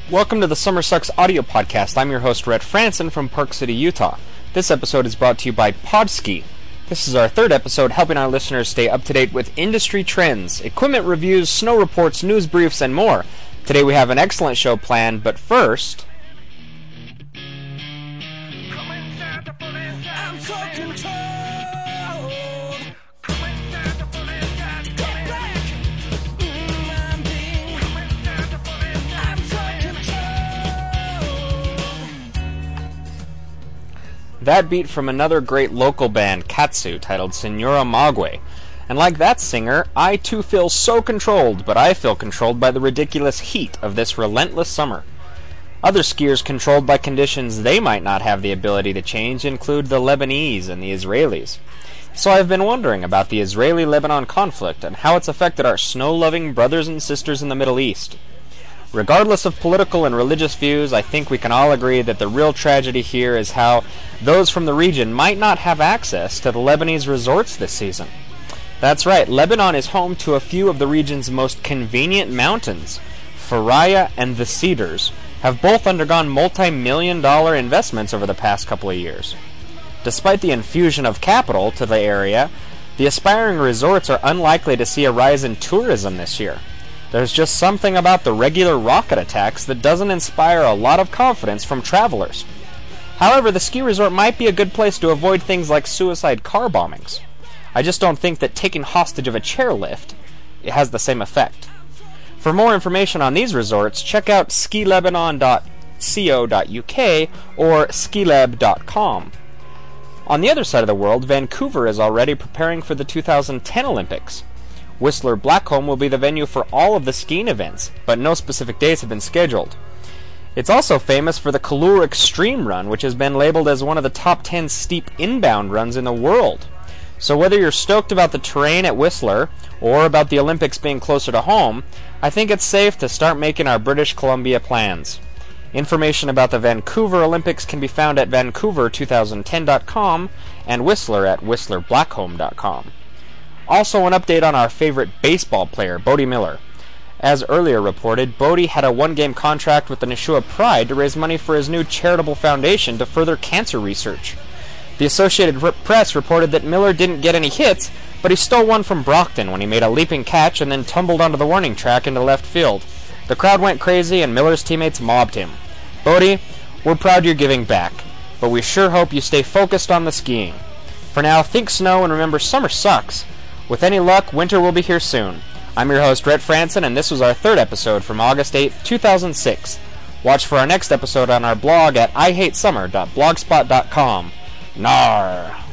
Welcome to the Summer Sucks audio podcast. I'm your host, Rhett Franson from Park City, Utah. This episode is brought to you by Podski. This is our third episode helping our listeners stay up to date with industry trends, equipment reviews, snow reports, news briefs, and more. Today we have an excellent show planned, but first... That beat from another great local band, Katsu, titled Senora Magwe. And like that singer, I too feel so controlled, but I feel controlled by the ridiculous heat of this relentless summer. Other skiers controlled by conditions they might not have the ability to change include the Lebanese and the Israelis. So I've been wondering about the Israeli-Lebanon conflict and how it's affected our snow-loving brothers and sisters in the Middle East. Regardless of political and religious views, I think we can all agree that the real tragedy here is how those from the region might not have access to the Lebanese resorts this season. That's right, Lebanon is home to a few of the region's most convenient mountains. Faraya and the Cedars have both undergone multi-million-dollar investments over the past couple of years. Despite the infusion of capital to the area, the aspiring resorts are unlikely to see a rise in tourism this year. There's just something about the regular rocket attacks that doesn't inspire a lot of confidence from travelers. However, the ski resort might be a good place to avoid things like suicide car bombings. I just don't think that taking hostage of a chairlift has the same effect. For more information on these resorts, check out skilebanon.co.uk or skileb.com. On the other side of the world, Vancouver is already preparing for the 2010 Olympics. Whistler Blackcomb will be the venue for all of the skiing events, but no specific dates have been scheduled. It's also famous for the Kallur Extreme Run, which has been labeled as one of the top 10 steep inbound runs in the world. So whether you're stoked about the terrain at Whistler, or about the Olympics being closer to home, I think it's safe to start making our British Columbia plans. Information about the Vancouver Olympics can be found at vancouver2010.com and Whistler at whistlerblackcomb.com. Also an update on our favorite baseball player, Bode Miller. As earlier reported, Bode had a one-game contract with the Nashua Pride to raise money for his new charitable foundation to further cancer research. The Associated Press reported that Miller didn't get any hits, but he stole one from Brockton when he made a leaping catch and then tumbled onto the warning track into left field. The crowd went crazy and Miller's teammates mobbed him. Bode, we're proud you're giving back, but we sure hope you stay focused on the skiing. For now, think snow and remember summer sucks. With any luck, winter will be here soon. I'm your host, Rhett Franson, and this was our third episode from August 8th, 2006. Watch for our next episode on our blog at ihatesummer.blogspot.com. Nar.